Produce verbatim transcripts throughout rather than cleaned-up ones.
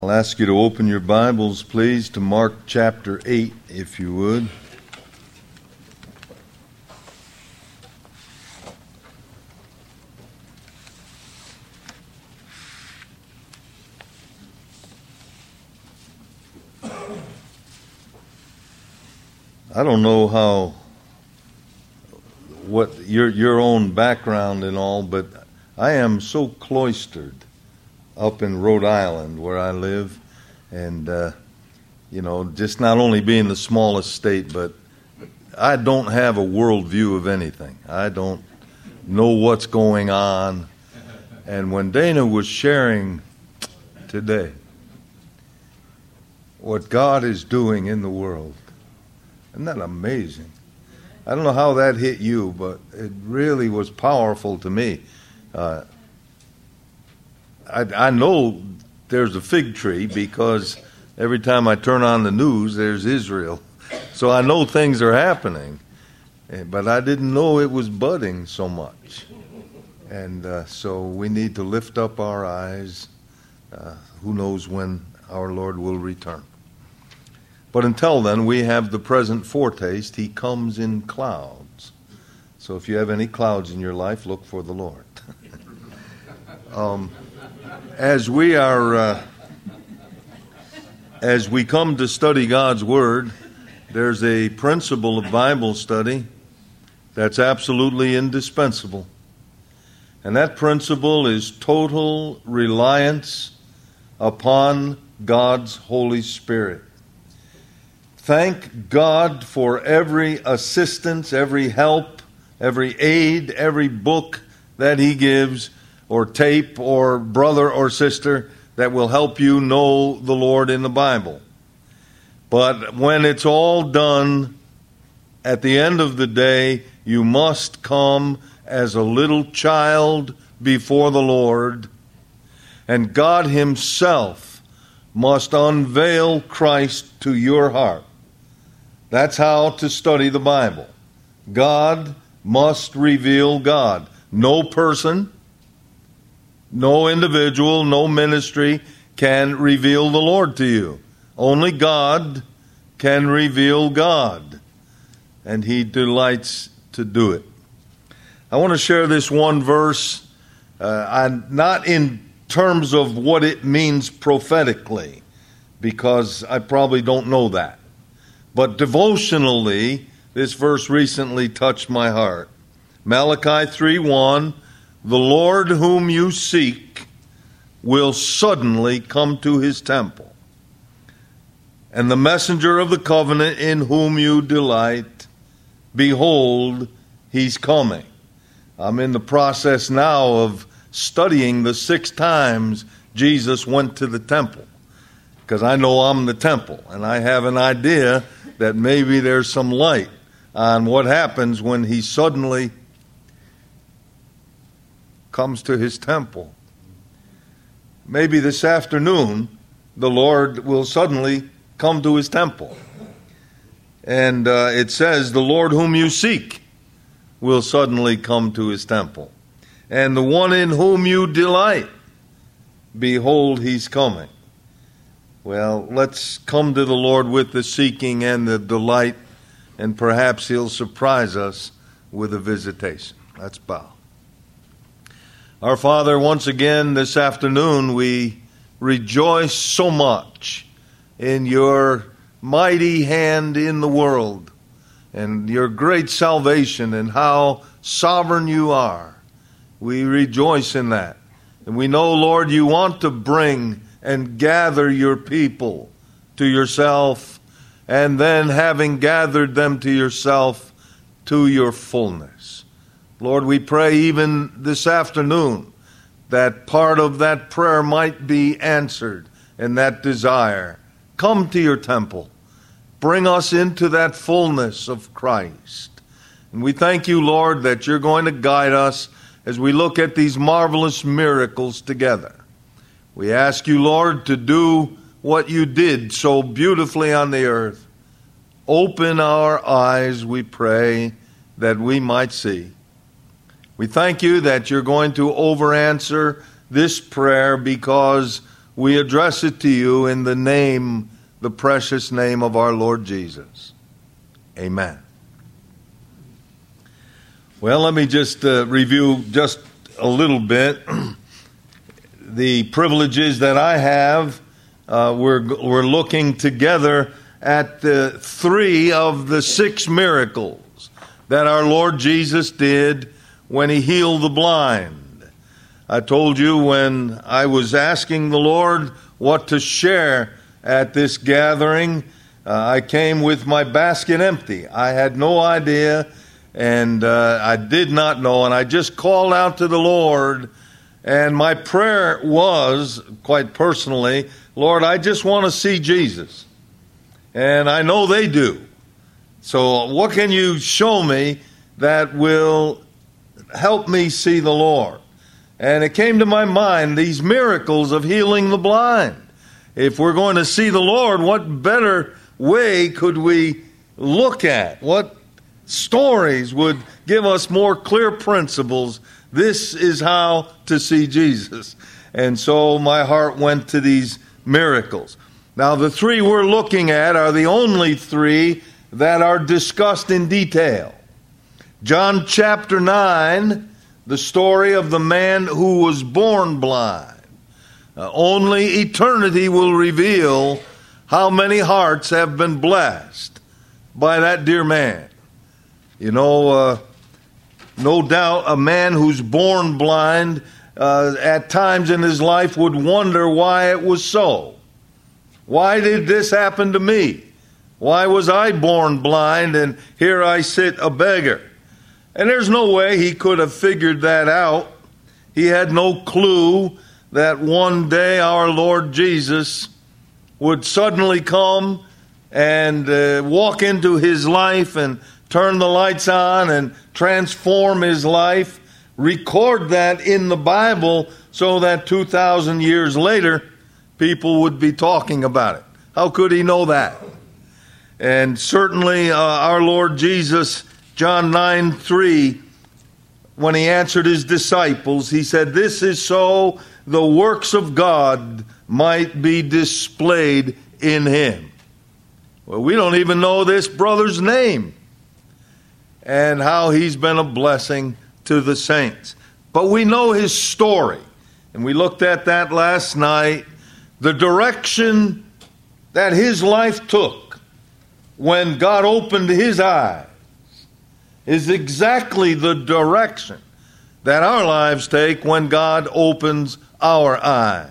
I'll ask you to open your Bibles, please, to Mark chapter eight, if you would. I don't know how, what your your own background and all, but I am so cloistered up in Rhode Island where I live, and uh, you know, just not only being the smallest state, but I don't have a worldview of anything. I don't know what's going on. And when Dana was sharing today what God is doing in the world, isn't that amazing? I don't know how that hit you, but it really was powerful to me. Uh, I, I know there's a fig tree because every time I turn on the news, there's Israel. So I know things are happening, but I didn't know it was budding so much. And uh, so we need to lift up our eyes. Uh, who knows when our Lord will return. But until then, we have the present foretaste. He comes in clouds. So if you have any clouds in your life, look for the Lord. um, as we are, uh, as we come to study God's Word, there's a principle of Bible study that's absolutely indispensable. And that principle is total reliance upon God's Holy Spirit. Thank God for every assistance, every help, every aid, every book that He gives, or tape, or brother or sister that will help you know the Lord in the Bible. But when it's all done, at the end of the day, you must come as a little child before the Lord, and God Himself must unveil Christ to your heart. That's how to study the Bible. God must reveal God. No person, no individual, no ministry can reveal the Lord to you. Only God can reveal God, and He delights to do it. I want to share this one verse, uh, I'm not in terms of what it means prophetically, because I probably don't know that. But devotionally, this verse recently touched my heart. Malachi three one, the Lord whom you seek will suddenly come to His temple, and the messenger of the covenant in whom you delight, behold, He's coming. I'm in the process now of studying the six times Jesus went to the temple, because I know I'm the temple, and I have an idea that maybe there's some light on what happens when He suddenly comes to His temple. Maybe this afternoon the Lord will suddenly come to His temple. And uh, it says, the Lord whom you seek will suddenly come to His temple. And the one in whom you delight, behold, He's coming. Well, let's come to the Lord with the seeking and the delight, and perhaps He'll surprise us with a visitation. Let's bow. Our Father, once again this afternoon we rejoice so much in Your mighty hand in the world and Your great salvation and how sovereign You are. We rejoice in that. And we know, Lord, You want to bring and gather Your people to Yourself, and then having gathered them to Yourself, to Your fullness. Lord, we pray even this afternoon that part of that prayer might be answered and that desire. Come to Your temple. Bring us into that fullness of Christ. And we thank You, Lord, that You're going to guide us as we look at these marvelous miracles together. We ask You, Lord, to do what You did so beautifully on the earth. Open our eyes, we pray, that we might see. We thank You that You're going to over-answer this prayer because we address it to you in the name, the precious name of our Lord Jesus. Amen. Well, let me just uh, review just a little bit the privileges that I have. Uh, we're, we're looking together at uh, three of the six miracles that our Lord Jesus did when he healed the blind. I told you when I was asking the Lord what to share at this gathering, uh, I came with my basket empty. I had no idea, and uh, I did not know, and I just called out to the Lord, and my prayer was, quite personally, Lord, I just want to see Jesus. And I know they do. So what can you show me that will help me see the Lord? And it came to my mind, these miracles of healing the blind. If we're going to see the Lord, what better way could we look at? What stories would give us more clear principles? This is how to see Jesus. And so my heart went to these miracles. Now, the three we're looking at are the only three that are discussed in detail. John chapter nine, the story of the man who was born blind. Uh, only eternity will reveal how many hearts have been blessed by that dear man. You know, uh, no doubt a man who's born blind uh, at times in his life would wonder why it was so. Why did this happen to me? Why was I born blind and here I sit a beggar? And there's no way he could have figured that out. He had no clue that one day our Lord Jesus would suddenly come and uh, walk into his life and turn the lights on and transform his life, record that in the Bible so that two thousand years later, people would be talking about it. How could he know that? And certainly uh, our Lord Jesus, John nine three, when he answered his disciples, he said, "This is so the works of God might be displayed in him." Well, we don't even know this brother's name and how he's been a blessing to the saints. But we know his story, and we looked at that last night. The direction that his life took when God opened his eyes is exactly the direction that our lives take when God opens our eyes.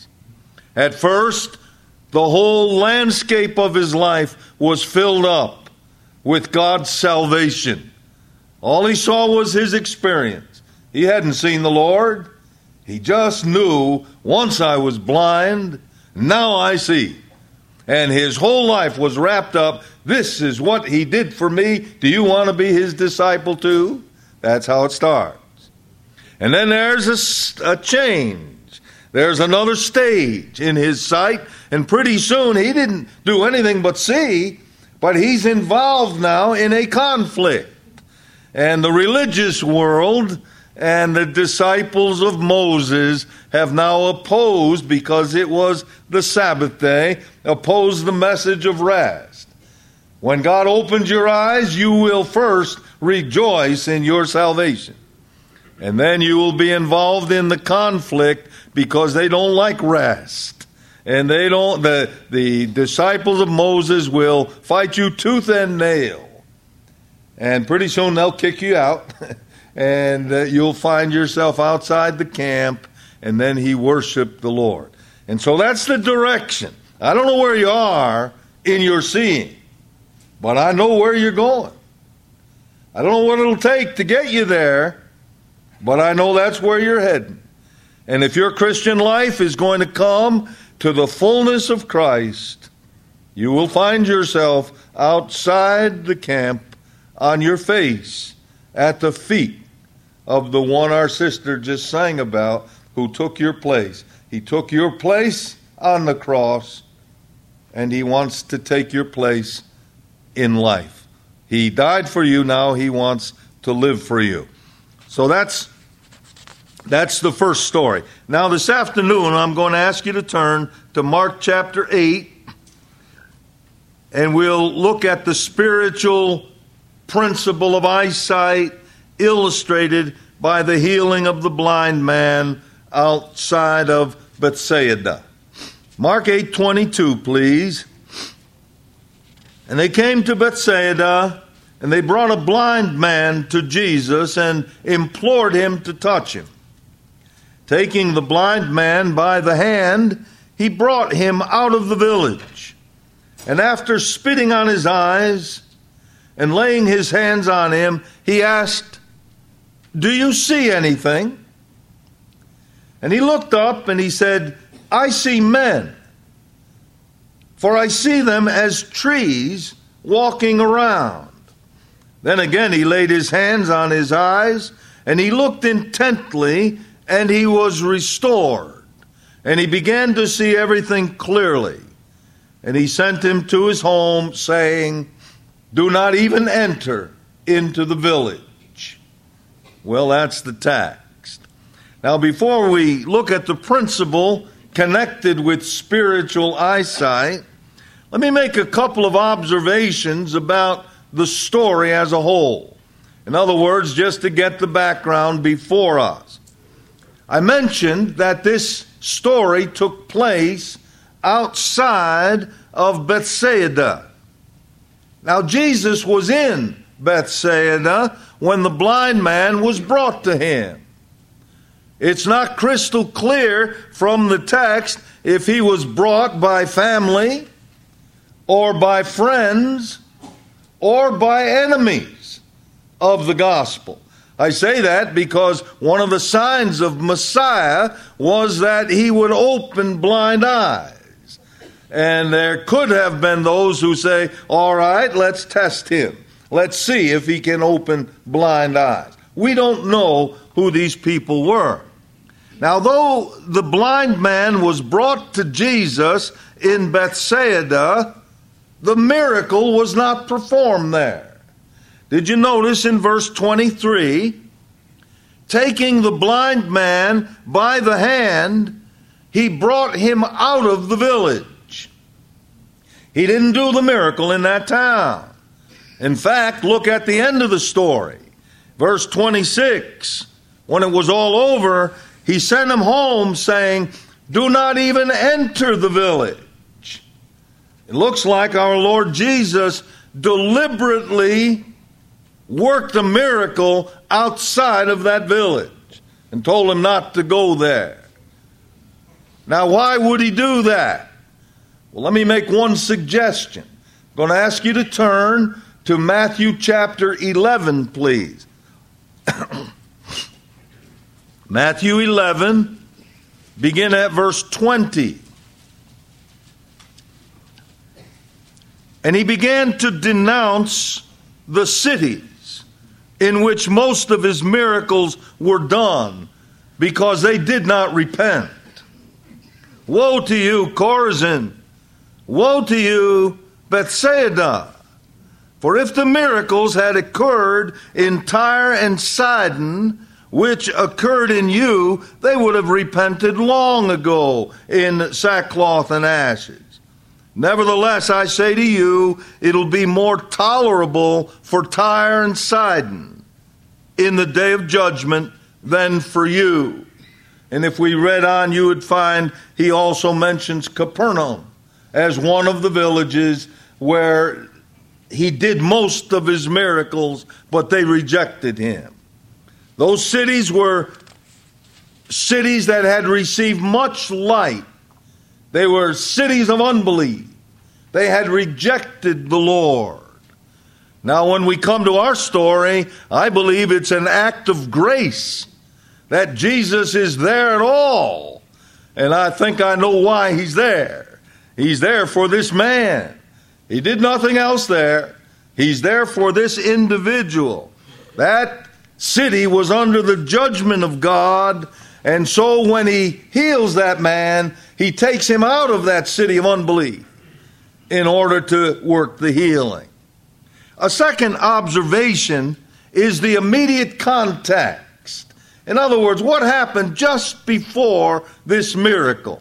At first, the whole landscape of his life was filled up with God's salvation. All he saw was his experience. He hadn't seen the Lord. He just knew, once I was blind, now I see. And his whole life was wrapped up, this is what he did for me. Do you want to be his disciple too? That's how it starts. And then there's a, a change. There's another stage in his sight. And pretty soon he didn't do anything but see, but he's involved now in a conflict. And the religious world and the disciples of Moses have now opposed, because it was the Sabbath day, opposed the message of rest. When God opens your eyes, you will first rejoice in your salvation. And then you will be involved in the conflict because they don't like rest. And they don't, the, the disciples of Moses will fight you tooth and nail. And pretty soon they'll kick you out. And uh, you'll find yourself outside the camp, and then he worshiped the Lord. And so that's the direction. I don't know where you are in your seeing, but I know where you're going. I don't know what it'll take to get you there, but I know that's where you're heading. And if your Christian life is going to come to the fullness of Christ, you will find yourself outside the camp on your face at the feet of the one our sister just sang about, who took your place. He took your place on the cross, and he wants to take your place in life. He died for you, now he wants to live for you. So that's That's the first story. Now this afternoon I'm going to ask you to turn to Mark chapter eight, and we'll look at the spiritual principle of eyesight illustrated by the healing of the blind man outside of Bethsaida. Mark eight twenty-two, please. And they came to Bethsaida, and they brought a blind man to Jesus and implored him to touch him. Taking the blind man by the hand, he brought him out of the village. And after spitting on his eyes and laying his hands on him, he asked, "Do you see anything?" And he looked up and he said, "I see men, for I see them as trees walking around." Then again he laid his hands on his eyes, and he looked intently, and he was restored, and he began to see everything clearly. And he sent him to his home, saying, "Do not even enter into the village." Well, that's the text. Now, before we look at the principle connected with spiritual eyesight, let me make a couple of observations about the story as a whole. In other words, just to get the background before us. I mentioned that this story took place outside of Bethsaida. Now, Jesus was in Bethsaida when the blind man was brought to him. It's not crystal clear from the text if he was brought by family or by friends or by enemies of the gospel. I say that because one of the signs of Messiah was that he would open blind eyes. And there could have been those who say, all right, let's test him. Let's see if he can open blind eyes. We don't know who these people were. Now, though the blind man was brought to Jesus in Bethsaida, the miracle was not performed there. Did you notice in verse twenty-three, taking the blind man by the hand, he brought him out of the village. He didn't do the miracle in that town. In fact, look at the end of the story. Verse twenty-six, when it was all over, he sent him home saying, "Do not even enter the village." It looks like our Lord Jesus deliberately worked a miracle outside of that village and told him not to go there. Now, why would he do that? Well, let me make one suggestion. I'm going to ask you to turn to Matthew chapter eleven, please. Matthew eleven, begin at verse twenty. And he began to denounce the cities in which most of his miracles were done, because they did not repent. Woe to you, Chorazin! Woe to you, Bethsaida! For if the miracles had occurred in Tyre and Sidon, which occurred in you, they would have repented long ago in sackcloth and ashes. Nevertheless, I say to you, it'll be more tolerable for Tyre and Sidon in the day of judgment than for you. And if we read on, you would find he also mentions Capernaum as one of the villages where he did most of his miracles, but they rejected him. Those cities were cities that had received much light. They were cities of unbelief. They had rejected the Lord. Now, when we come to our story, I believe it's an act of grace that Jesus is there at all. And I think I know why he's there. He's there for this man. He did nothing else there. He's there for this individual. That city was under the judgment of God, and so when he heals that man, he takes him out of that city of unbelief in order to work the healing. A second observation is the immediate context In other words, what happened just before this miracle?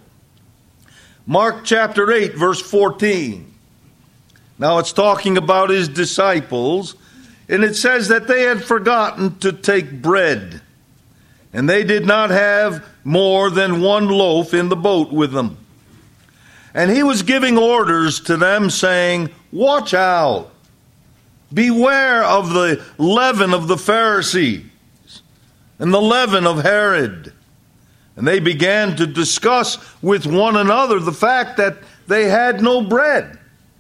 Mark chapter eight, verse fourteen. Now it's talking about his disciples, and it says that they had forgotten to take bread, and they did not have more than one loaf in the boat with them. And he was giving orders to them, saying, "Watch out. Beware of the leaven of the Pharisees and the leaven of Herod." And they began to discuss with one another the fact that they had no bread.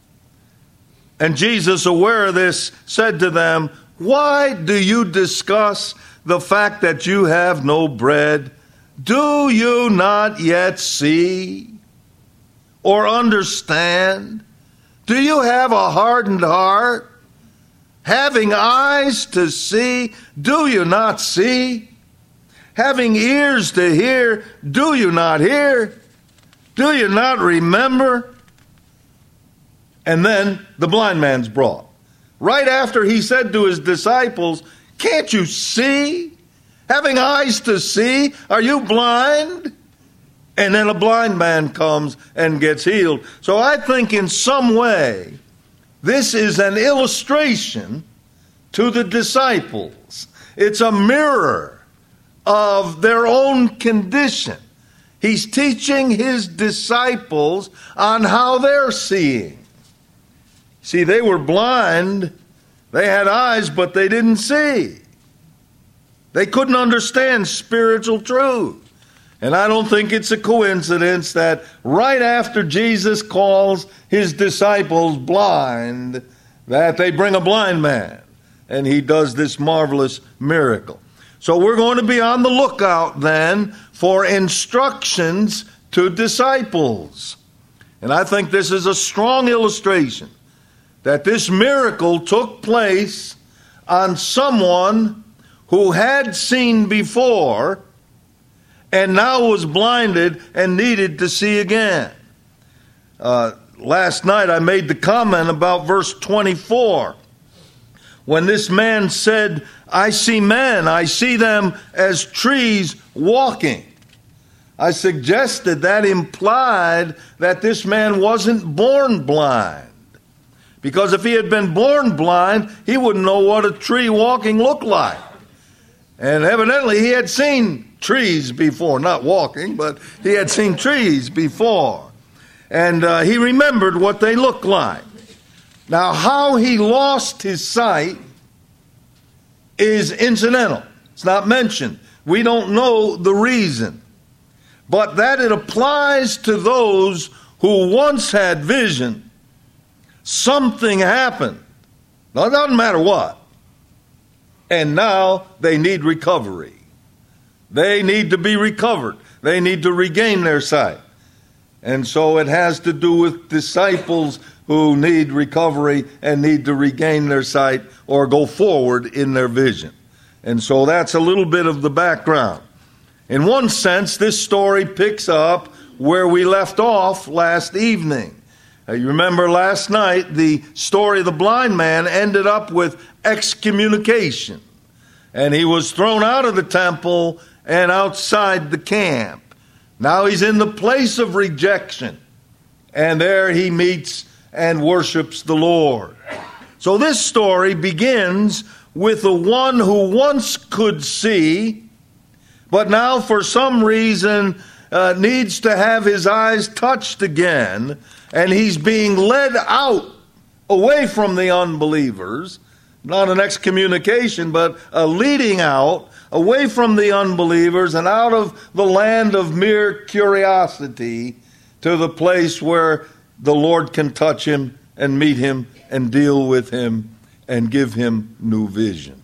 And Jesus, aware of this, said to them, "Why do you discuss the fact that you have no bread? Do you not yet see or understand? Do you have a hardened heart? Having eyes to see, do you not see? Having ears to hear, do you not hear? Do you not remember?" And then the blind man's brought. Right after he said to his disciples, "Can't you see? Having eyes to see, are you blind?" And then a blind man comes and gets healed. So I think in some way, this is an illustration to the disciples. It's a mirror of their own condition. He's teaching his disciples on how they're seeing. See, they were blind. They had eyes, but they didn't see. They couldn't understand spiritual truth. And I don't think it's a coincidence that right after Jesus calls his disciples blind, that they bring a blind man, and he does this marvelous miracle. So we're going to be on the lookout then for instructions to disciples. And I think this is a strong illustration that this miracle took place on someone who had seen before and now was blinded and needed to see again. Uh, last night I made the comment about verse twenty-four. When this man said, "I see men, I see them as trees walking." I suggested that implied that this man wasn't born blind. Because if he had been born blind, he wouldn't know what a tree walking looked like. And evidently he had seen trees before, not walking, but he had seen trees before. And uh, he remembered what they looked like. Now, how he lost his sight is incidental. It's not mentioned. We don't know the reason. But that it applies to those who once had vision, something happened. Now, it doesn't matter what. And now they need recovery. They need to be recovered. They need to regain their sight. And so it has to do with disciples who need recovery and need to regain their sight or go forward in their vision. And so that's a little bit of the background. In one sense, this story picks up where we left off last evening. Uh, you remember last night, the story of the blind man ended up with excommunication. And he was thrown out of the temple and outside the camp. Now he's in the place of rejection. And there he meets and worships the Lord. So this story begins with the one who once could see, but now for some reason uh, needs to have his eyes touched again, and he's being led out away from the unbelievers, not an excommunication, but a leading out away from the unbelievers and out of the land of mere curiosity to the place where the Lord can touch him and meet him and deal with him and give him new vision.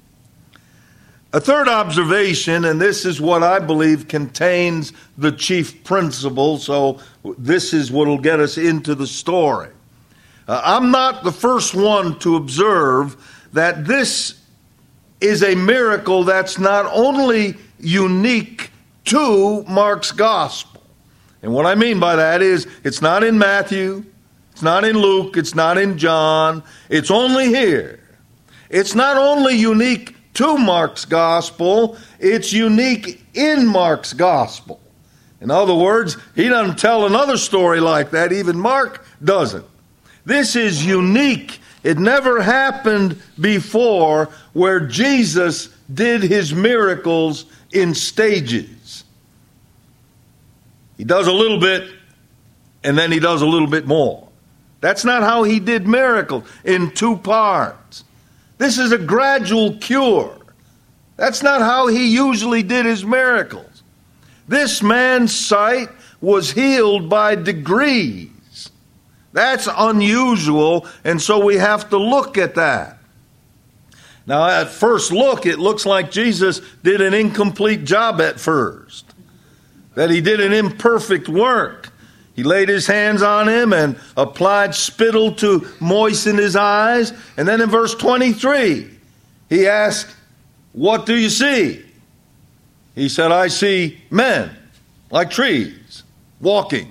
A third observation, and this is what I believe contains the chief principle, so this is what will get us into the story. Uh, I'm not the first one to observe that this is a miracle that's not only unique to Mark's gospel. And what I mean by that is it's not in Matthew, it's not in Luke, it's not in John, it's only here. It's not only unique to Mark's gospel. It's unique in Mark's gospel. In other words, he doesn't tell another story like that. Even Mark doesn't. This is unique. It never happened before where Jesus did his miracles in stages. He does a little bit, and then he does a little bit more. That's not how he did miracles, in two parts. This is a gradual cure. That's not how he usually did his miracles. This man's sight was healed by degrees. That's unusual, and so we have to look at that. Now, at first look, it looks like Jesus did an incomplete job at first, that he did an imperfect work. He laid his hands on him and applied spittle to moisten his eyes. And then in verse twenty-three, he asked, "What do you see?" He said, "I see men like trees walking."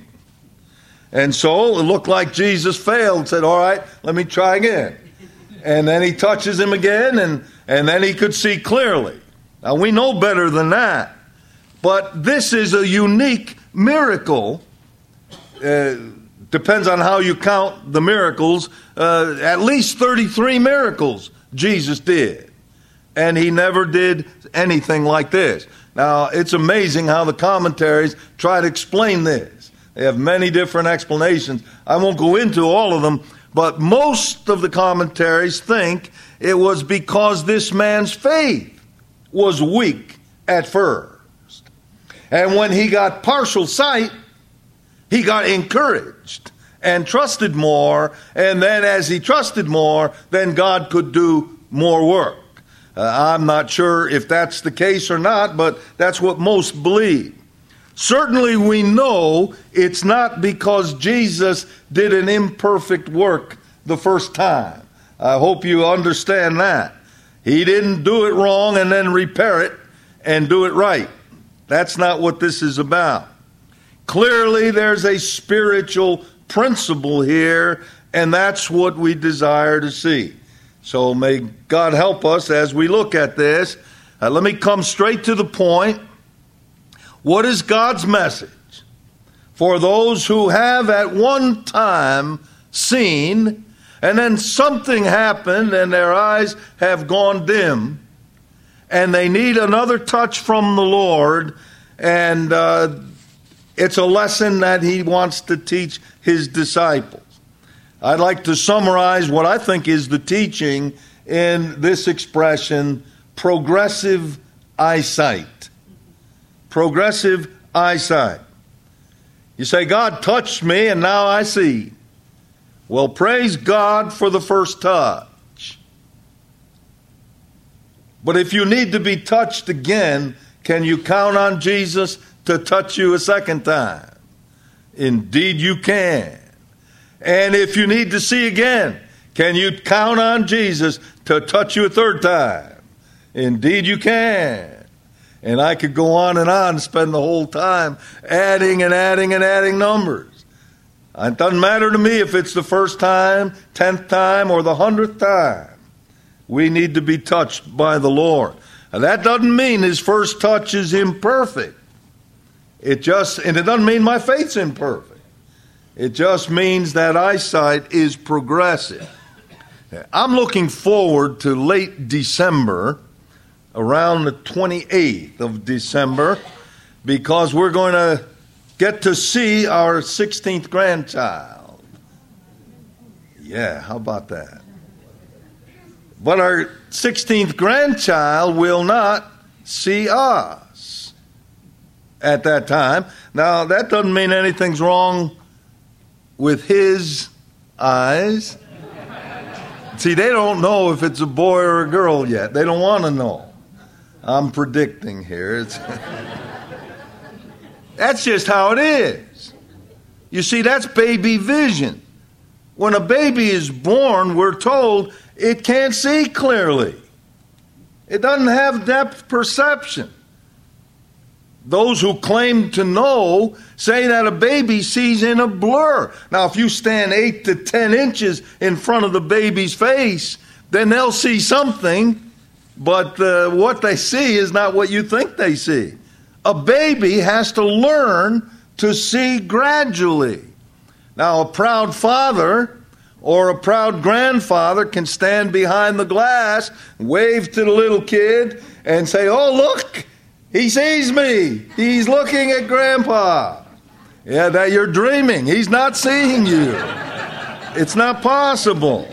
And so it looked like Jesus failed, said, "All right, let me try again." And then he touches him again, and, and then he could see clearly. Now, we know better than that. But this is a unique miracle. Uh, depends on how you count the miracles. Uh, at least thirty-three miracles Jesus did. And he never did anything like this. Now, it's amazing how the commentaries try to explain this. They have many different explanations. I won't go into all of them, but most of the commentaries think it was because this man's faith was weak at first. And when he got partial sight, he got encouraged and trusted more. And then as he trusted more, then God could do more work. Uh, I'm not sure if that's the case or not, but that's what most believe. Certainly we know it's not because Jesus did an imperfect work the first time. I hope you understand that. He didn't do it wrong and then repair it and do it right. That's not what this is about. Clearly there's a spiritual principle here, and that's what we desire to see. So may God help us as we look at this. Uh, let me come straight to the point. What is God's message for those who have at one time seen, and then something happened and their eyes have gone dim, and they need another touch from the Lord, and uh, it's a lesson that he wants to teach his disciples. I'd like to summarize what I think is the teaching in this expression, progressive eyesight. Progressive eyesight. You say, God touched me and now I see. Well, praise God for the first touch. But if you need to be touched again, can you count on Jesus to touch you a second time? Indeed you can. And if you need to see again, can you count on Jesus to touch you a third time? Indeed you can. And I could go on and on, spend the whole time adding and adding and adding numbers. It doesn't matter to me if it's the first time, tenth time, or the hundredth time. We need to be touched by the Lord. And that doesn't mean his first touch is imperfect. It just, and it doesn't mean my faith's imperfect. It just means that eyesight is progressive. I'm looking forward to late December, around the twenty-eighth of December, because we're going to get to see our sixteenth grandchild. Yeah, how about that? But our sixteenth grandchild will not see us at that time. Now, that doesn't mean anything's wrong with his eyes. See, they don't know if it's a boy or a girl yet. They don't want to know. I'm predicting here. It's that's just how it is. You see, that's baby vision. When a baby is born, we're told it can't see clearly. It doesn't have depth perception. Those who claim to know say that a baby sees in a blur. Now, if you stand eight to ten inches in front of the baby's face, then they'll see something, but uh, what they see is not what you think they see. A baby has to learn to see gradually. Now, a proud father or a proud grandfather can stand behind the glass, wave to the little kid, and say, "Oh, look, he sees me. He's looking at Grandpa." Yeah, that you're dreaming. He's not seeing you. It's not possible.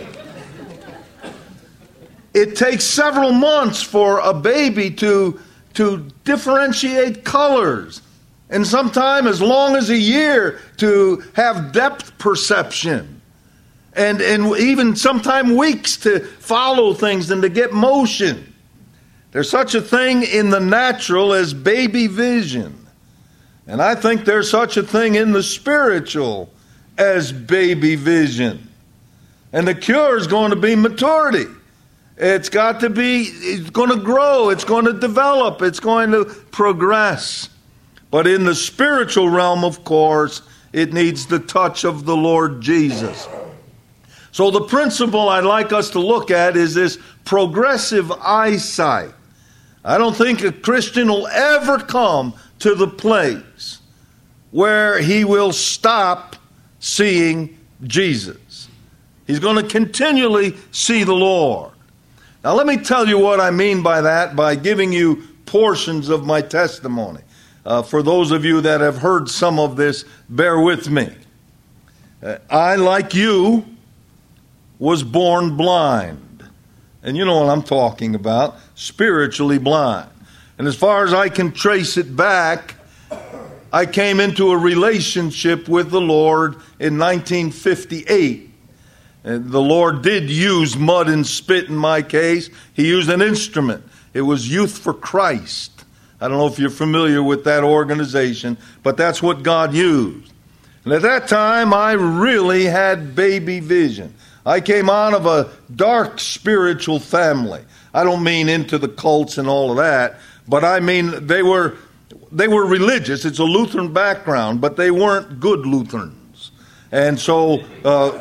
It takes several months for a baby to, to differentiate colors, and sometimes as long as a year to have depth perception, and, and even sometimes weeks to follow things and to get motion. There's such a thing in the natural as baby vision. And I think there's such a thing in the spiritual as baby vision. And the cure is going to be maturity. It's got to be, it's going to grow, it's going to develop, it's going to progress. But in the spiritual realm, of course, it needs the touch of the Lord Jesus. So the principle I'd like us to look at is this progressive eyesight. I don't think a Christian will ever come to the place where he will stop seeing Jesus. He's going to continually see the Lord. Now let me tell you what I mean by that by giving you portions of my testimony. Uh, for those of you that have heard some of this, bear with me. Uh, I, like you, was born blind. And you know what I'm talking about, spiritually blind. And as far as I can trace it back, I came into a relationship with the Lord in nineteen fifty-eight. And the Lord did use mud and spit in my case. He used an instrument. It was Youth for Christ. I don't know if you're familiar with that organization, but that's what God used. And at that time, I really had baby vision. I came out of a dark spiritual family. I don't mean into the cults and all of that, but I mean they were they were religious. It's a Lutheran background, but they weren't good Lutherans. And so uh,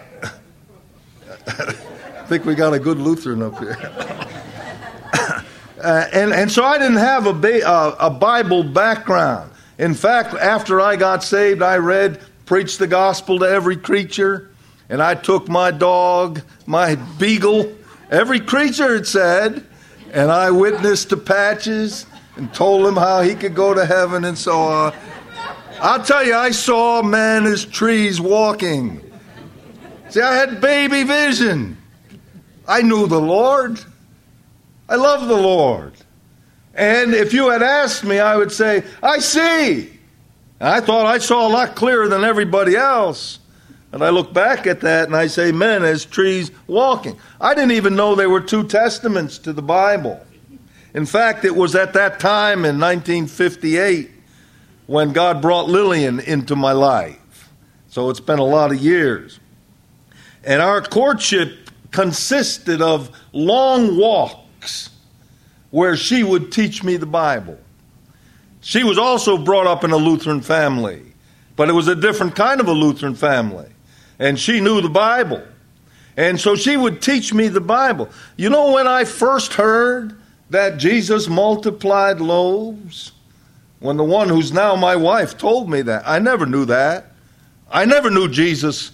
I think we got a good Lutheran up here. uh, and, and so I didn't have a, ba- uh, a Bible background. In fact, after I got saved, I read, preached the gospel to every creature. And I took my dog, my beagle, every creature it said, and I witnessed to Patches and told him how he could go to heaven and so on. I'll tell you, I saw men as trees walking. See, I had baby vision. I knew the Lord. I love the Lord. And if you had asked me, I would say, I see. And I thought I saw a lot clearer than everybody else. And I look back at that and I say, men as trees walking. I didn't even know there were two testaments to the Bible. In fact, it was at that time in nineteen fifty-eight when God brought Lillian into my life. So it's been a lot of years. And our courtship consisted of long walks where she would teach me the Bible. She was also brought up in a Lutheran family, but it was a different kind of a Lutheran family. And she knew the Bible. And so she would teach me the Bible. You know when I first heard that Jesus multiplied loaves? When the one who's now my wife told me that. I never knew that. I never knew Jesus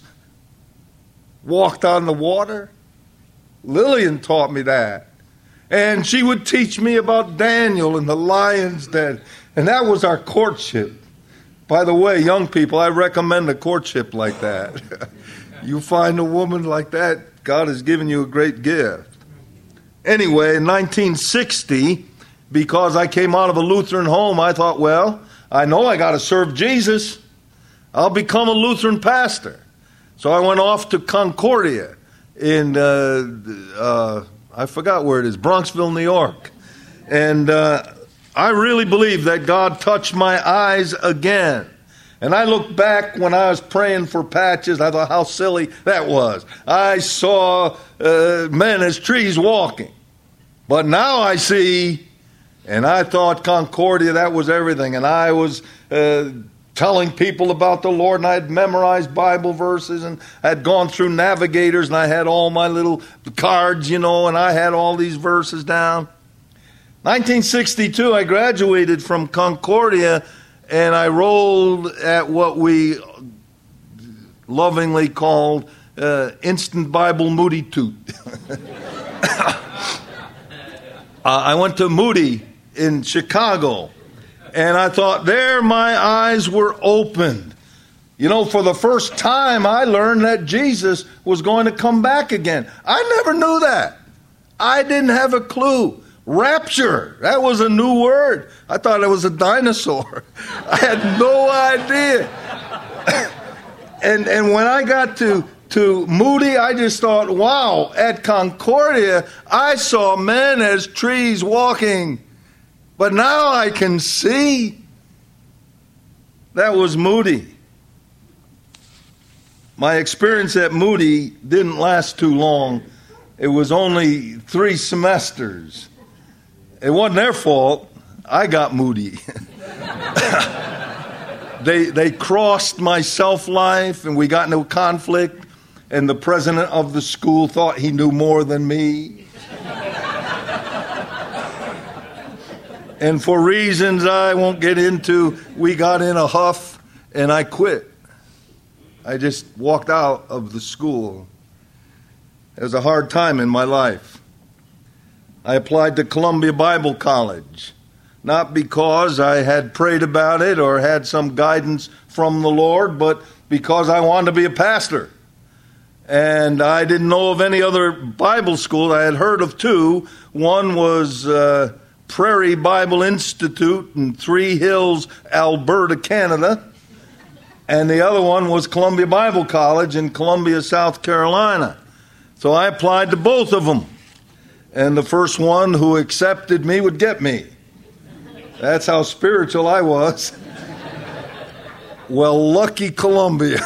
walked on the water. Lillian taught me that. And she would teach me about Daniel and the lion's den. And that was our courtship. By the way, young people, I recommend a courtship like that. You find a woman like that, God has given you a great gift. Anyway, in nineteen sixty, because I came out of a Lutheran home, I thought, well, I know I got to serve Jesus. I'll become a Lutheran pastor. So I went off to Concordia in, uh, uh, I forgot where it is, Bronxville, New York. And uh, I really believe that God touched my eyes again. And I look back when I was praying for Patches, I thought how silly that was. I saw uh, men as trees walking. But now I see, and I thought Concordia, that was everything. And I was uh, telling people about the Lord, and I had memorized Bible verses, and I had gone through Navigators, and I had all my little cards, you know, and I had all these verses down. nineteen sixty-two, I graduated from Concordia, and I rolled at what we lovingly called uh, Instant Bible Moody Toot. uh, I went to Moody in Chicago, and I thought, there my eyes were opened. You know, for the first time I learned that Jesus was going to come back again. I never knew that. I didn't have a clue. Rapture, that was a new word. I thought it was a dinosaur. I had no idea. and and when I got to, to Moody, I just thought, wow, at Concordia, I saw men as trees walking. But now I can see. That was Moody. My experience at Moody didn't last too long. It was only three semesters. It wasn't their fault. I got moody. they they crossed my self-life, and we got into a conflict, and the president of the school thought he knew more than me. And for reasons I won't get into, we got in a huff, and I quit. I just walked out of the school. It was a hard time in my life. I applied to Columbia Bible College, not because I had prayed about it or had some guidance from the Lord, but because I wanted to be a pastor. And I didn't know of any other Bible school. I had heard of two. One was uh, Prairie Bible Institute in Three Hills, Alberta, Canada. And the other one was Columbia Bible College in Columbia, South Carolina. So I applied to both of them. And the first one who accepted me would get me. That's how spiritual I was. Well, lucky Columbia.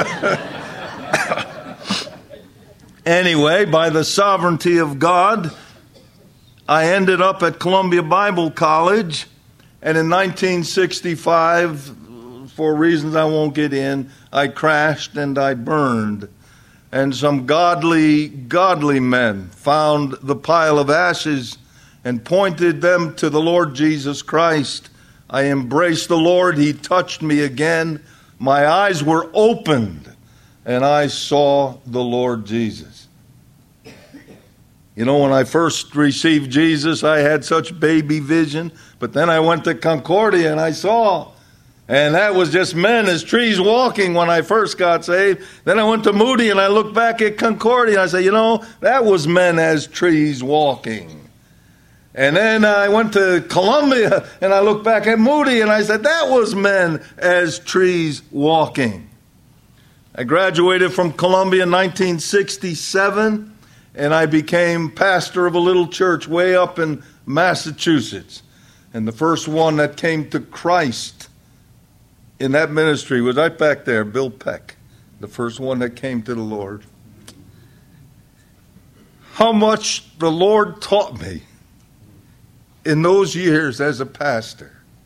Anyway, by the sovereignty of God, I ended up at Columbia Bible College, and in nineteen sixty-five, for reasons I won't get in, I crashed and I burned. And some godly, godly men found the pile of ashes and pointed them to the Lord Jesus Christ. I embraced the Lord. He touched me again. My eyes were opened, and I saw the Lord Jesus. You know, when I first received Jesus, I had such baby vision, but then I went to Concordia and I saw, and that was just men as trees walking when I first got saved. Then I went to Moody and I looked back at Concordia and I said, you know, that was men as trees walking. And then I went to Columbia and I looked back at Moody and I said, that was men as trees walking. I graduated from Columbia in nineteen sixty-seven, and I became pastor of a little church way up in Massachusetts. And the first one that came to Christ in that ministry was right back there, Bill Peck, the first one that came to the Lord. How much the Lord taught me in those years as a pastor.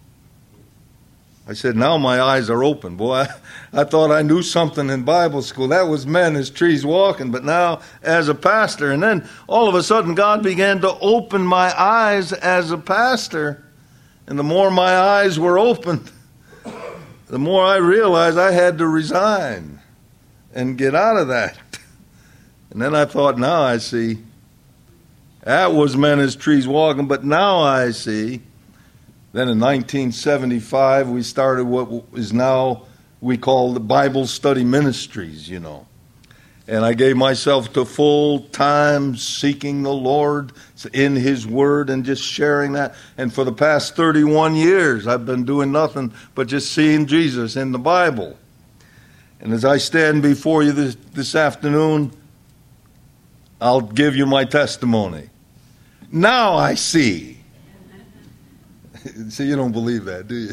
I said, now my eyes are open. Boy, I, I thought I knew something in Bible school. That was men as trees walking. But now as a pastor, and then all of a sudden God began to open my eyes as a pastor. And the more my eyes were opened, the more I realized I had to resign and get out of that. And then I thought, now I see. That was men as trees walking, but now I see. Then in nineteen seventy-five, we started what is now we call the Bible Study Ministries, you know. And I gave myself to full time seeking the Lord in His Word and just sharing that. And for the past thirty-one years, I've been doing nothing but just seeing Jesus in the Bible. And as I stand before you this, this afternoon, I'll give you my testimony. Now I see. See, you don't believe that, do you?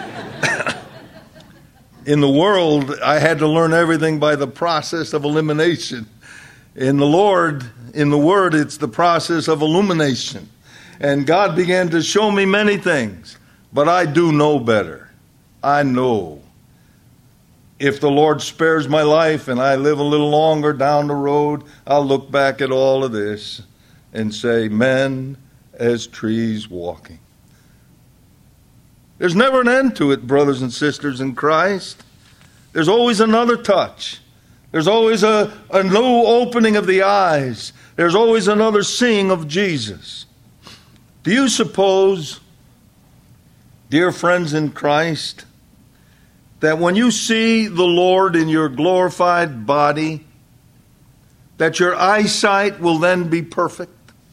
In the world, I had to learn everything by the process of elimination. In the Lord, in the Word, it's the process of illumination. And God began to show me many things. But I do know better. I know if the Lord spares my life and I live a little longer down the road, I'll look back at all of this and say, men as trees walking. There's never an end to it, brothers and sisters in Christ. There's always another touch. There's always a, a new opening of the eyes. There's always another seeing of Jesus. Do you suppose, dear friends in Christ, that when you see the Lord in your glorified body, that your eyesight will then be perfect?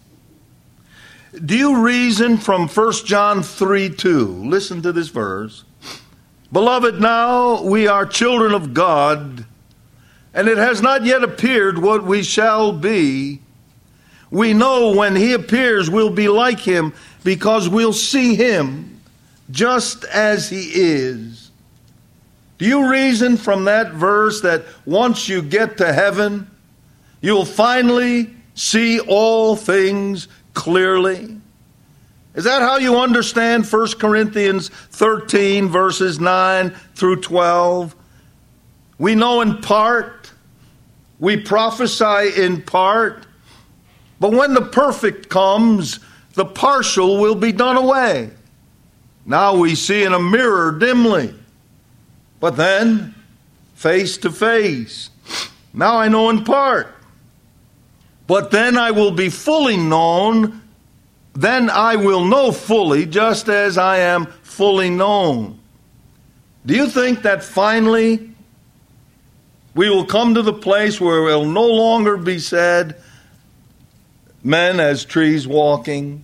Do you reason from First John three two? Listen to this verse. Beloved, now we are children of God, and it has not yet appeared what we shall be. We know when he appears we'll be like him, because we'll see him just as he is. Do you reason from that verse that once you get to heaven, you'll finally see all things clearly? Is that how you understand First Corinthians thirteen, verses nine through twelve? We know in part, we prophesy in part, but when the perfect comes, the partial will be done away. Now we see in a mirror dimly, but then face to face. Now I know in part, but then I will be fully known. Then I will know fully, just as I am fully known. Do you think that finally we will come to the place where it will no longer be said, men as trees walking?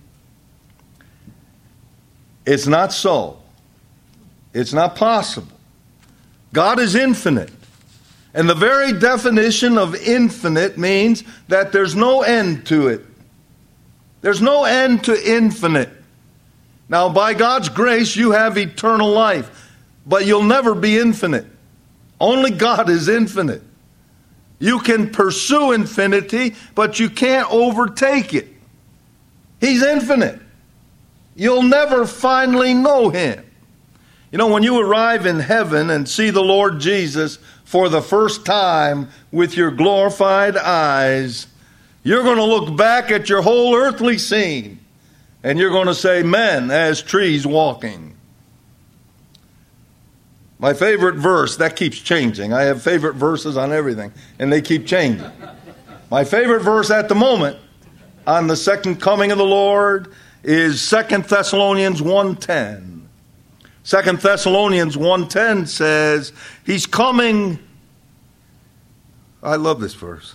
It's not so. It's not possible. God is infinite. And the very definition of infinite means that there's no end to it. There's no end to infinite. Now, by God's grace, you have eternal life, but you'll never be infinite. Only God is infinite. You can pursue infinity, but you can't overtake it. He's infinite. You'll never finally know him. You know, when you arrive in heaven and see the Lord Jesus for the first time with your glorified eyes, you're going to look back at your whole earthly scene, and you're going to say, men as trees walking. My favorite verse, that keeps changing. I have favorite verses on everything, and they keep changing. My favorite verse at the moment on the second coming of the Lord is Second Thessalonians one ten. Second Thessalonians one ten says, he's coming. I love this verse.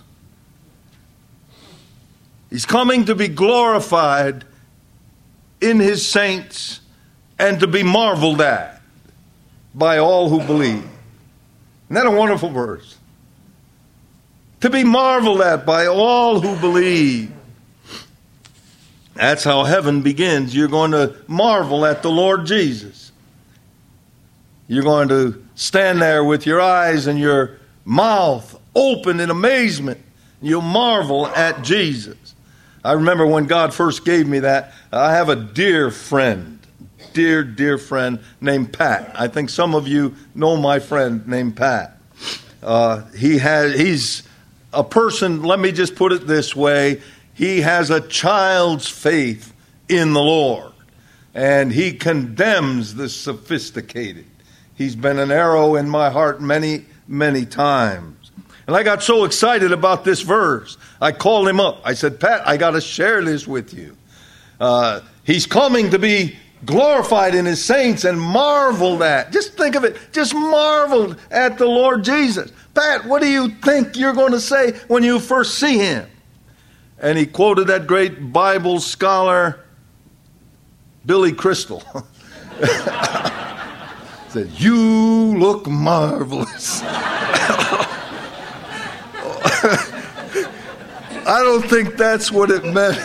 He's coming to be glorified in his saints and to be marveled at by all who believe. Isn't that a wonderful verse? To be marveled at by all who believe. That's how heaven begins. You're going to marvel at the Lord Jesus. You're going to stand there with your eyes and your mouth open in amazement. You'll marvel at Jesus. I remember when God first gave me that, I have a dear friend, dear, dear friend named Pat. I think some of you know my friend named Pat. Uh, he has, he's a person, let me just put it this way, he has a child's faith in the Lord, and he condemns the sophisticated. He's been an arrow in my heart many, many times. And I got so excited about this verse, I called him up. I said, Pat, I got to share this with you. Uh, he's coming to be glorified in his saints and marveled at. Just think of it. Just marveled at the Lord Jesus. Pat, what do you think you're going to say when you first see him? And he quoted that great Bible scholar, Billy Crystal. Said, you look marvelous. I don't think that's what it meant.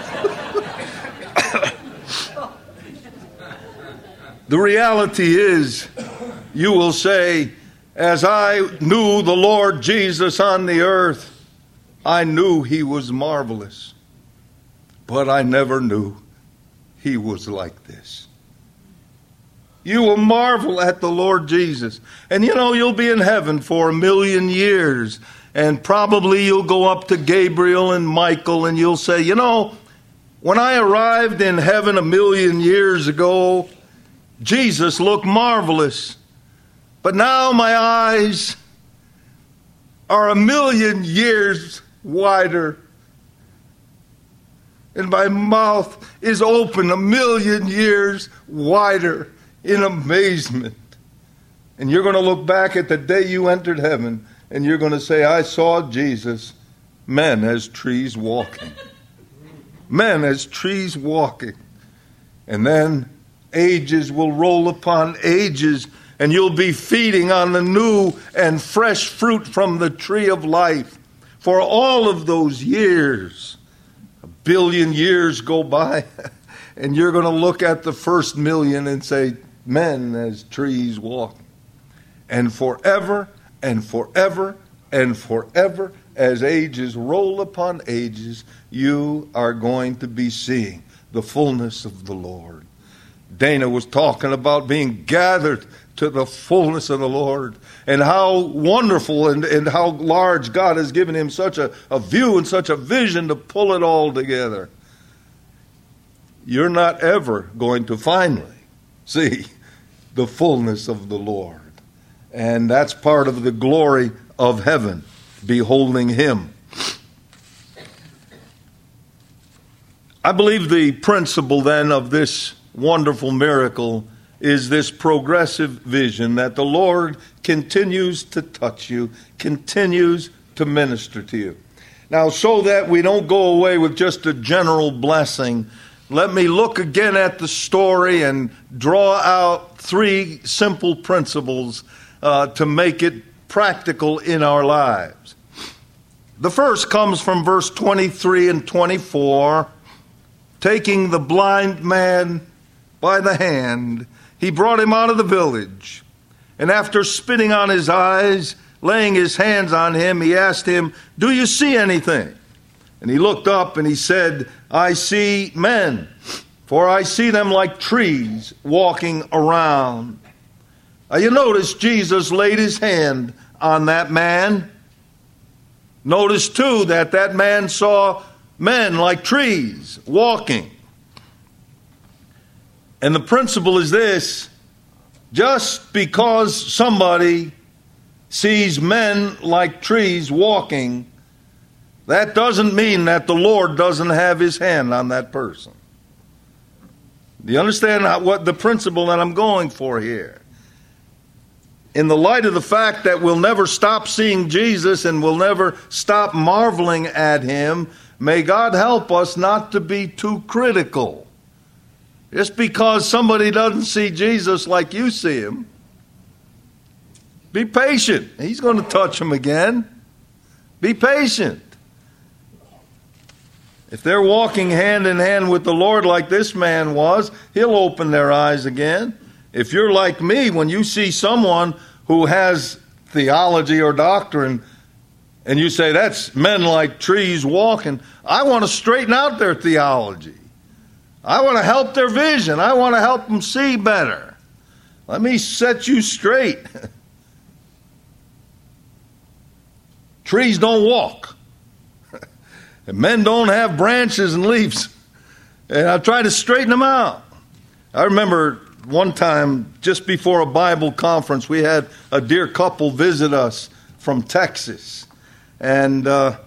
The reality is, you will say, as I knew the Lord Jesus on the earth, I knew he was marvelous, but I never knew he was like this. You will marvel at the Lord Jesus. And you know, you'll be in heaven for a million years. And probably you'll go up to Gabriel and Michael and you'll say, you know, when I arrived in heaven a million years ago, Jesus looked marvelous. But now my eyes are a million years wider. And my mouth is open a million years wider in amazement. And you're going to look back at the day you entered heaven, and you're going to say, I saw Jesus, men as trees walking. Men as trees walking. And then ages will roll upon ages, and you'll be feeding on the new and fresh fruit from the tree of life. For all of those years, a billion years go by, and you're going to look at the first million and say, men as trees walking. And forever and forever and forever, as ages roll upon ages, you are going to be seeing the fullness of the Lord. Dana was talking about being gathered to the fullness of the Lord, and how wonderful and, and how large God has given him such a, a view and such a vision to pull it all together. You're not ever going to finally see the fullness of the Lord. And that's part of the glory of heaven, beholding him. I believe the principle then of this wonderful miracle is this progressive vision that the Lord continues to touch you, continues to minister to you. Now, so that we don't go away with just a general blessing, let me look again at the story and draw out three simple principles uh, to make it practical in our lives. The first comes from verse twenty-three and twenty-four. Taking the blind man by the hand, he brought him out of the village. And after spitting on his eyes, laying his hands on him, he asked him, do you see anything? And he looked up and he said, I see men, for I see them like trees walking around. Now you notice Jesus laid his hand on that man. Notice too that that man saw men like trees walking. And the principle is this: just because somebody sees men like trees walking, that doesn't mean that the Lord doesn't have his hand on that person. Do you understand how, what the principle that I'm going for here? In the light of the fact that we'll never stop seeing Jesus and we'll never stop marveling at him, may God help us not to be too critical. Just because somebody doesn't see Jesus like you see him, be patient. He's going to touch him again. Be patient. If they're walking hand in hand with the Lord like this man was, he'll open their eyes again. If you're like me, when you see someone who has theology or doctrine, and you say, that's men like trees walking, I want to straighten out their theology. I want to help their vision. I want to help them see better. Let me set you straight. Trees don't walk. And men don't have branches and leaves. And I try to straighten them out. I remember one time, just before a Bible conference, we had a dear couple visit us from Texas. And uh,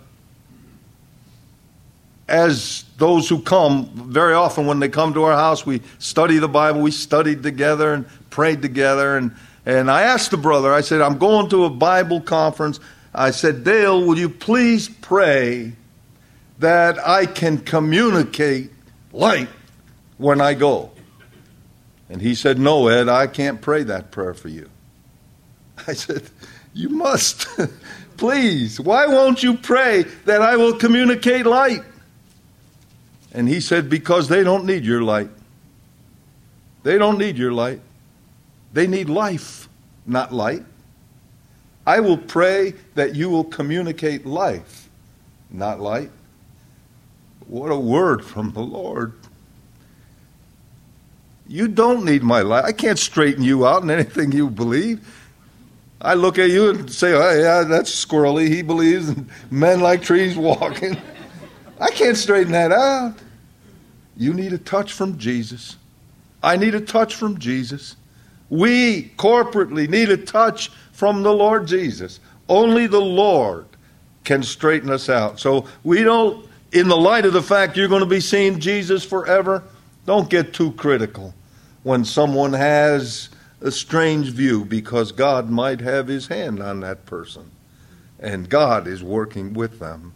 as those who come, very often when they come to our house, we study the Bible. We studied together and prayed together. And, and I asked the brother, I said, I'm going to a Bible conference. I said, Dale, will you please pray that I can communicate light when I go? And he said, no, Ed, I can't pray that prayer for you. I said, you must. Please, why won't you pray that I will communicate light? And he said, because they don't need your light. They don't need your light. They need life, not light. I will pray that you will communicate life, not light. What a word from the Lord. You don't need my life. I can't straighten you out in anything you believe. I look at you and say, oh, yeah, that's squirrely. He believes in men like trees walking. I can't straighten that out. You need a touch from Jesus. I need a touch from Jesus. We corporately need a touch from the Lord Jesus. Only the Lord can straighten us out. So we don't, in the light of the fact you're going to be seeing Jesus forever, don't get too critical when someone has a strange view, because God might have his hand on that person. And God is working with them.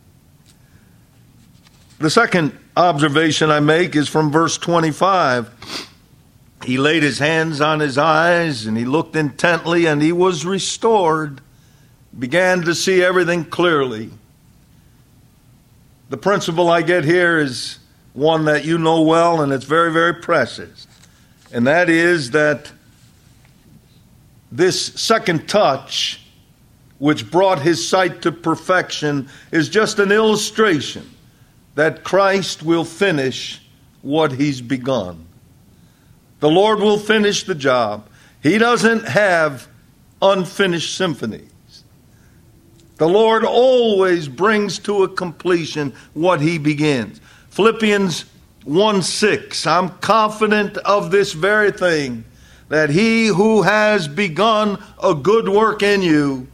The second observation I make is from verse twenty-five. He laid his hands on his eyes and he looked intently and he was restored. Began to see everything clearly. The principle I get here is one that you know well, and it's very, very precious. And that is that this second touch, which brought his sight to perfection, is just an illustration that Christ will finish what he's begun. The Lord will finish the job. He doesn't have unfinished symphonies. The Lord always brings to a completion what he begins. Philippians one six, I'm confident of this very thing, that he who has begun a good work in you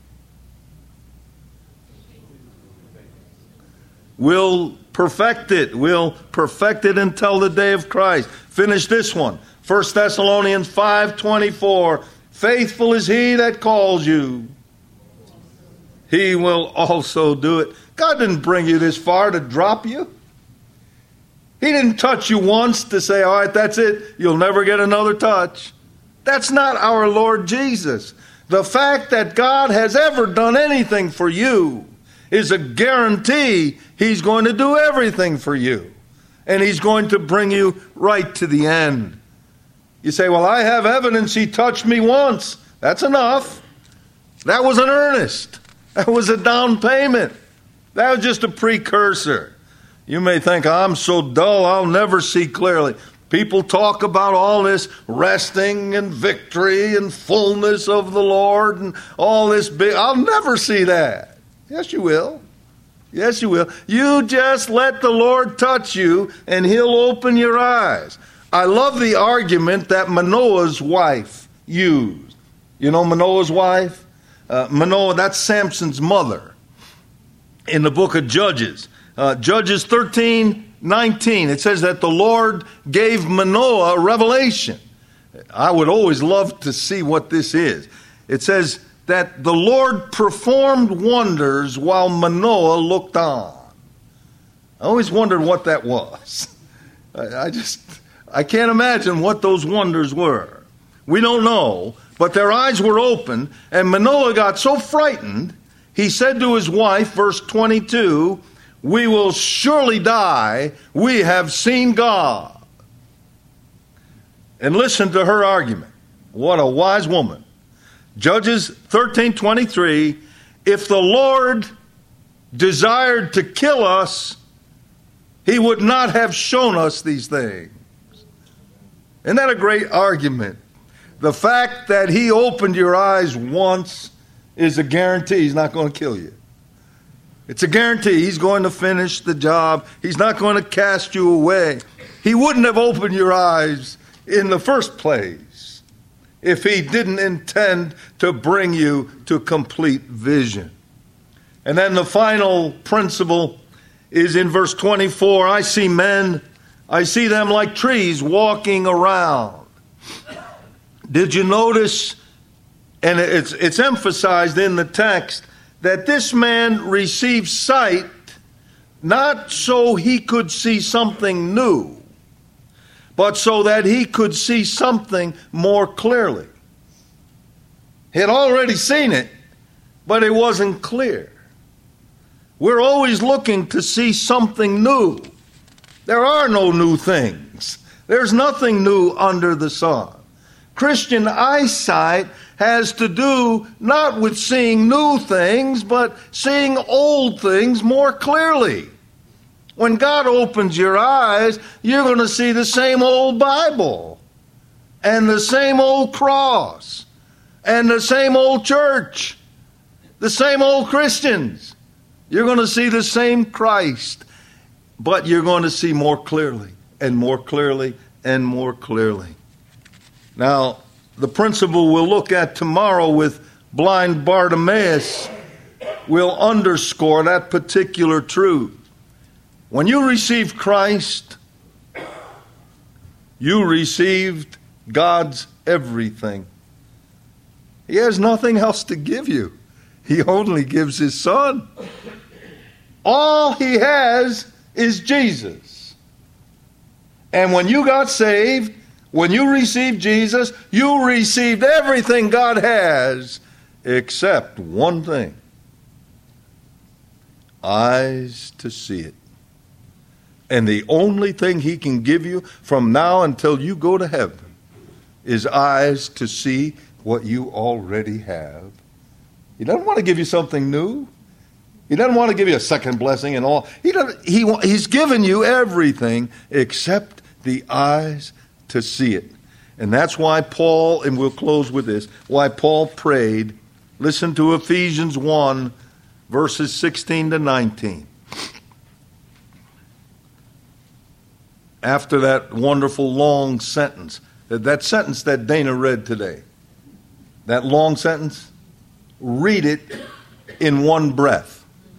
will perfect it, will perfect it until the day of Christ. Finish this one. First Thessalonians five twenty-four, faithful is he that calls you. He will also do it. God didn't bring you this far to drop you. He didn't touch you once to say, all right, that's it. You'll never get another touch. That's not our Lord Jesus. The fact that God has ever done anything for you is a guarantee he's going to do everything for you. And he's going to bring you right to the end. You say, well, I have evidence he touched me once. That's enough. That was an earnest. That was a down payment. That was just a precursor. You may think, I'm so dull, I'll never see clearly. People talk about all this resting and victory and fullness of the Lord and all this big. I'll never see that. Yes, you will. Yes, you will. You just let the Lord touch you and he'll open your eyes. I love the argument that Manoah's wife used. You know Manoah's wife? Uh, Manoah, that's Samson's mother in the book of Judges. Uh, Judges thirteen nineteen, it says that the Lord gave Manoah a revelation. I would always love to see what this is. It says that the Lord performed wonders while Manoah looked on. I always wondered what that was. I, I just, I can't imagine what those wonders were. We don't know, but their eyes were open, and Manoah got so frightened, he said to his wife, verse twenty-two, we will surely die. We have seen God. And listen to her argument. What a wise woman. Judges thirteen twenty-three, if the Lord desired to kill us, he would not have shown us these things. Isn't that a great argument? The fact that he opened your eyes once is a guarantee he's not going to kill you. It's a guarantee he's going to finish the job. He's not going to cast you away. He wouldn't have opened your eyes in the first place if he didn't intend to bring you to complete vision. And then the final principle is in verse twenty-four. I see men, I see them like trees walking around. Did you notice, and it's, it's emphasized in the text, that this man received sight not so he could see something new, but so that he could see something more clearly. He had already seen it, but it wasn't clear. We're always looking to see something new. There are no new things. There's nothing new under the sun. Christian eyesight has to do not with seeing new things, but seeing old things more clearly. When God opens your eyes, you're going to see the same old Bible. and the same old cross and the same old church, the same old Christians. You're going to see the same Christ, but you're going to see more clearly and more clearly and more clearly. Now, the principle we'll look at tomorrow with blind Bartimaeus will underscore that particular truth. When you received Christ, you received God's everything. He has nothing else to give you. He only gives His Son. All He has is Jesus. And when you got saved, when you received Jesus, you received everything God has except one thing: eyes to see it. And the only thing He can give you from now until you go to heaven is eyes to see what you already have. He doesn't want to give you something new. He doesn't want to give you a second blessing and all. He doesn't, he, he's given you everything except the eyes to see it. And that's why Paul, and we'll close with this, why Paul prayed. Listen to Ephesians one, verses sixteen to nineteen. After that wonderful long sentence, that sentence that Dana read today, that long sentence, read it in one breath.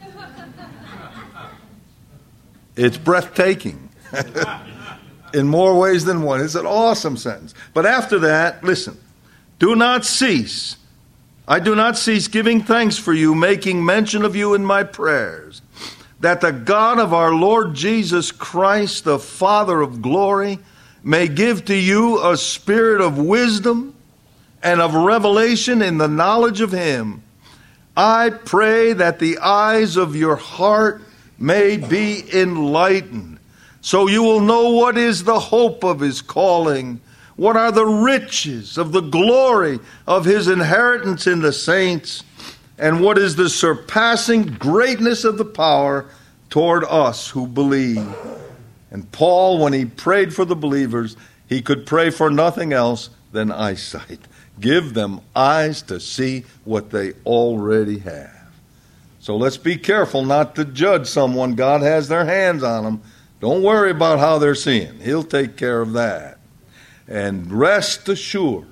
It's breathtaking in more ways than one. It's an awesome sentence. But after that, listen, do not cease. I do not cease giving thanks for you, making mention of you in my prayers, that the God of our Lord Jesus Christ, the Father of glory, may give to you a spirit of wisdom and of revelation in the knowledge of Him. I pray that the eyes of your heart may be enlightened, so you will know what is the hope of His calling, what are the riches of the glory of His inheritance in the saints, and what is the surpassing greatness of the power toward us who believe. And Paul, when he prayed for the believers, he could pray for nothing else than eyesight. Give them eyes to see what they already have. So let's be careful not to judge someone. God has their hands on them. Don't worry about how they're seeing. He'll take care of that. And rest assured,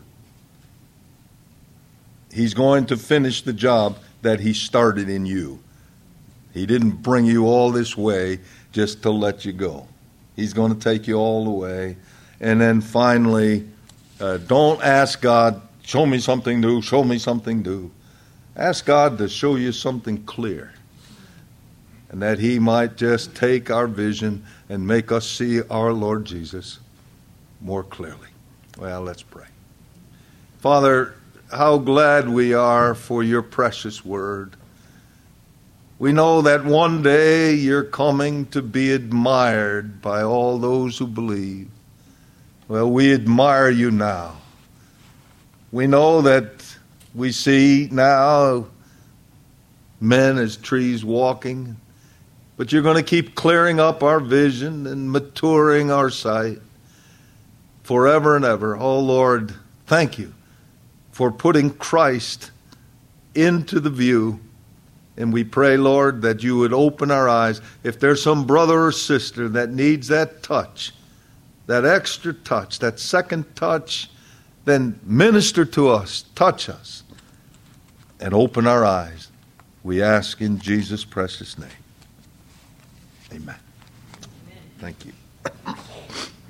He's going to finish the job that He started in you. He didn't bring you all this way just to let you go. He's going to take you all the way. And then finally, uh, don't ask God, show me something new, show me something new. Ask God to show you something clear, and that He might just take our vision and make us see our Lord Jesus more clearly. Well, let's pray. Father, how glad we are for your precious word. We know that one day you're coming to be admired by all those who believe. Well, we admire you now. We know that we see now men as trees walking, but you're going to keep clearing up our vision and maturing our sight forever and ever. Oh, Lord, thank you for putting Christ into the view. And we pray, Lord, that you would open our eyes. If there's some brother or sister that needs that touch, that extra touch, that second touch, then minister to us, touch us, and open our eyes. We ask in Jesus' precious name. Amen. Amen. Thank you.